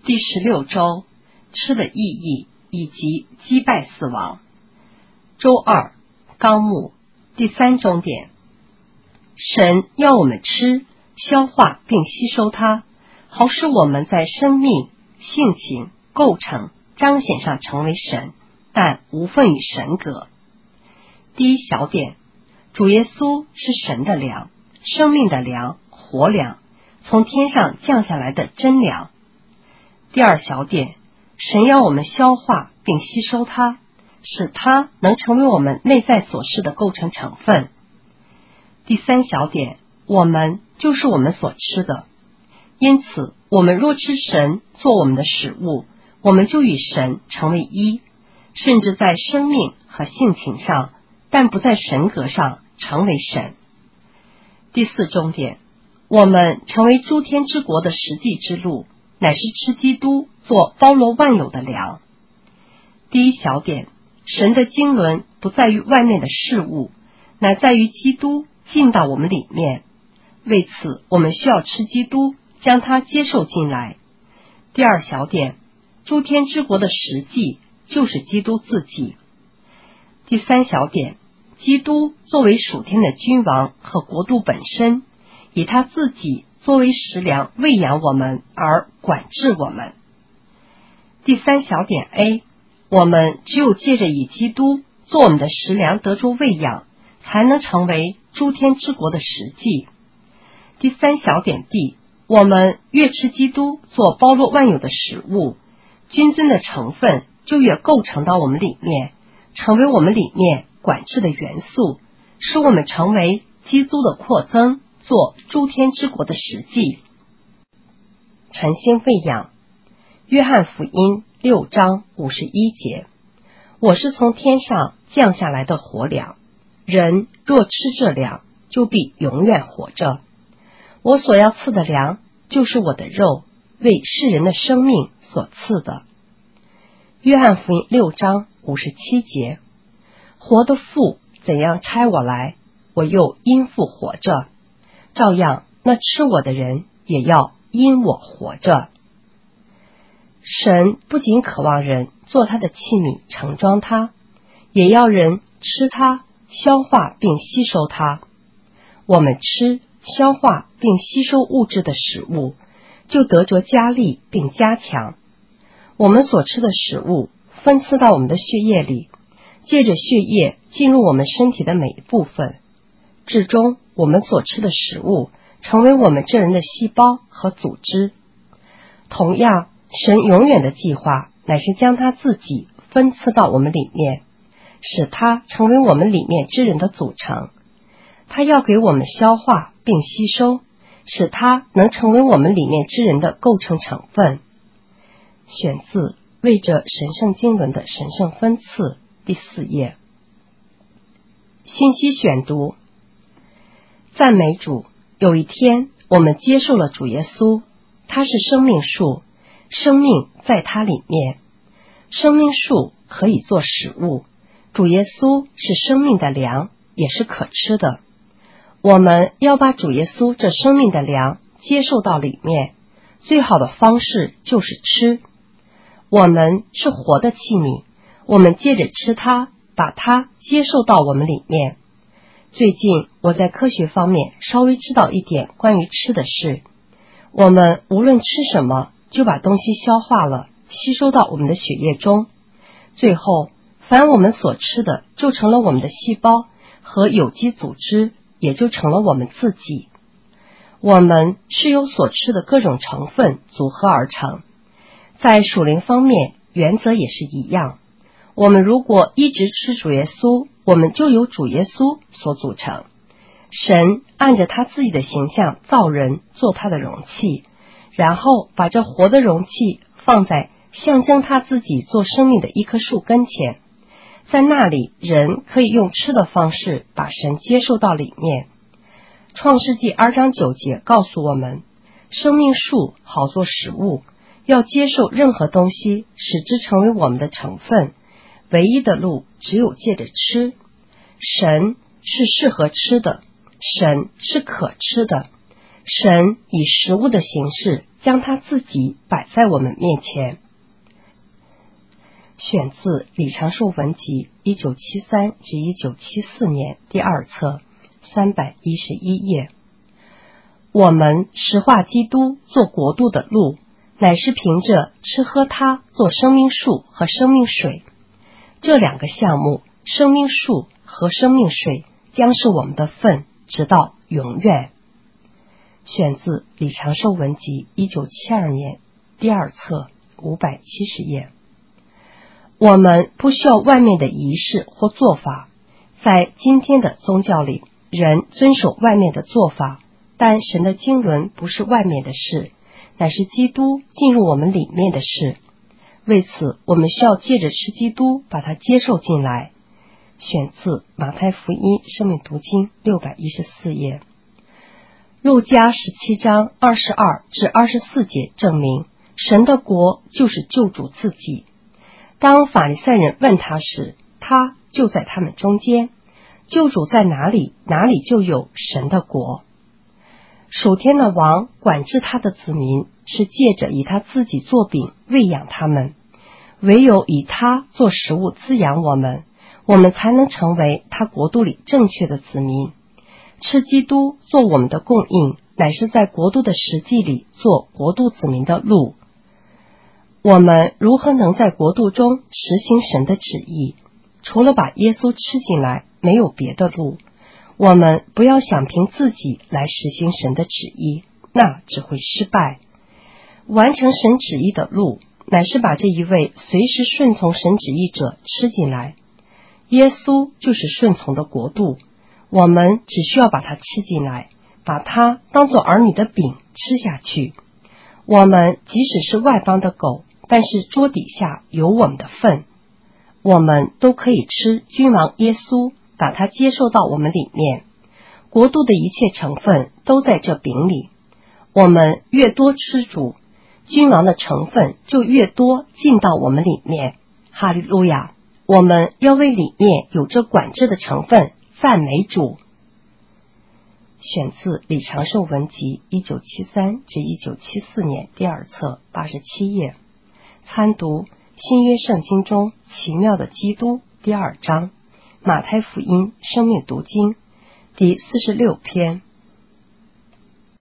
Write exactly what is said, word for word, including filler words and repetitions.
第十六周，吃的意义以及击败死亡。周二，纲目第三重点，神要我们吃、消化并吸收它，好使我们在生命、性情、构成、彰显上成为神，但无分与神格。第一小点，主耶稣是神的粮，生命的粮，活粮，从天上降下来的真粮。第二小点，神要我们消化并吸收它，使它能成为我们内在所示的构成成分。第三小点，我们就是我们所吃的，因此我们若吃神做我们的食物，我们就与神成为一，甚至在生命和性情上，但不在神格上成为神。第四重点，我们成为诸天之国的实际之路，乃是吃基督做包罗万有的粮。第一小点，神的经纶不在于外面的事物，乃在于基督进到我们里面，为此我们需要吃基督，将它接受进来。第二小点，诸天之国的实际就是基督自己。第三小点，基督作为属天的君王和国度本身，以他自己作为食粮喂养我们而管制我们。第三小点 A， 我们只有借着以基督做我们的食粮得着喂养，才能成为诸天之国的实际。第三小点 B， 我们越吃基督做包罗万有的食物，君尊的成分就越构成到我们里面，成为我们里面管制的元素，使我们成为基督的扩增，做诸天之国的实际。晨星喂养，约翰福音六章五十一节，我是从天上降下来的活粮，人若吃这粮，就必永远活着。我所要赐的粮，就是我的肉，为世人的生命所赐的。约翰福音六章五十七节，活的父怎样差我来，我又因父活着，照样那吃我的人也要因我活着。神不仅渴望人做他的器皿盛装他，也要人吃它，消化并吸收它。我们吃、消化并吸收物质的食物，就得着加力并加强。我们所吃的食物分赐到我们的血液里，借着血液进入我们身体的每一部分，至终我们所吃的食物成为我们这人的细胞和组织。同样，神永远的计划乃是将他自己分赐到我们里面，使它成为我们里面之人的组成。他要给我们消化并吸收，使它能成为我们里面之人的构成成分。选自为着神圣经纶的神圣分赐，第四页。信息选读，赞美主。有一天我们接受了主耶稣，他是生命树，生命在他里面，生命树可以做食物，主耶稣是生命的粮，也是可吃的。我们要把主耶稣这生命的粮接受到里面，最好的方式就是吃。我们是活的器皿，我们借着吃它，把它接受到我们里面。最近我在科学方面稍微知道一点关于吃的事，我们无论吃什么，就把东西消化了，吸收到我们的血液中，最后凡我们所吃的就成了我们的细胞和有机组织，也就成了我们自己。我们是由所吃的各种成分组合而成，在属灵方面原则也是一样。我们如果一直吃主耶稣，我们就由主耶稣所组成。神按着他自己的形象造人，做他的容器，然后把这活的容器放在象征他自己做生命的一棵树跟前，在那里人可以用吃的方式把神接受到里面。创世纪二章九节告诉我们，生命树好做食物，要接受任何东西，使之成为我们的成分，唯一的路只有借着吃。神是适合吃的，神是可吃的，神以食物的形式将他自己摆在我们面前。选自李长寿文集一九七三至一九七四年第二册三百一十一页。我们实化基督做国度的路，乃是凭着吃喝它做生命树和生命水。这两个项目，生命树和生命水，将是我们的份，直到永远。选自李长寿文集一九七二年第二册五百七十页。我们不需要外面的仪式或做法，在今天的宗教里，人遵守外面的做法，但神的经纶不是外面的事，乃是基督进入我们里面的事。为此，我们需要借着吃基督把它接受进来。选自马太福音生命读经六百一十四页。路加十七章二十二至二十四节证明，神的国就是救主自己。当法利赛人问他时，他就在他们中间。救主在哪里，哪里就有神的国。属天的王管制他的子民，是借着以他自己做饼喂养他们，唯有以他做食物滋养我们，我们才能成为他国度里正确的子民。吃基督做我们的供应，乃是在国度的实际里做国度子民的路。我们如何能在国度中实行神的旨意？除了把耶稣吃进来，没有别的路。我们不要想凭自己来实行神的旨意，那只会失败。完成神旨意的路，乃是把这一位随时顺从神旨意者吃进来。耶稣就是顺从的国度，我们只需要把它吃进来，把它当作儿女的饼吃下去。我们即使是外邦的狗，但是桌底下有我们的份。我们都可以吃君王耶稣，把它接受到我们里面。国度的一切成分都在这饼里。我们越多吃主，君王的成分就越多进到我们里面。哈利路亚！我们要为里面有着管制的成分赞美主。选自李长寿文集一九七三至一九七四年第二册八十七页。参读新约圣经中奇妙的基督第二章，马太福音生命读经第四十六篇。